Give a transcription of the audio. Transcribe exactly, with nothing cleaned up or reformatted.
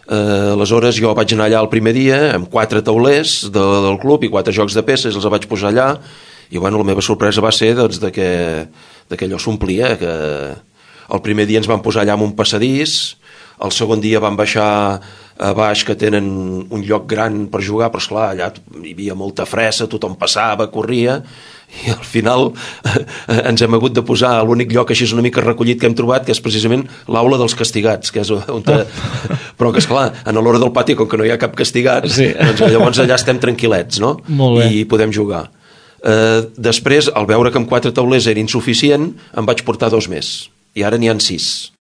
Uh, aleshores jo vaig anar allà el primer dia amb quatre taulers de, del club i quatre jocs de peces, els vaig posar allà i bueno, la meva sorpresa va ser doncs, de que, de que allò s'omplia, que el primer dia ens van posar allà en un passadís, el segon dia van baixar a baix, que tenen un lloc gran per jugar, però esclar, allà hi havia molta fressa, tothom passava, corria, i al final ens hem hagut de posar a l'únic lloc així una mica recollit que hem trobat, que és precisament l'aula dels castigats, que és on te... però que esclar, a l'hora del pati, com que no hi ha cap castigat, sí. Doncs llavors allà estem tranquil·lets, no? I podem jugar. Uh, després, al veure que amb quatre taulers era insuficient, em vaig portar dos més, i ara n'hi ha sis.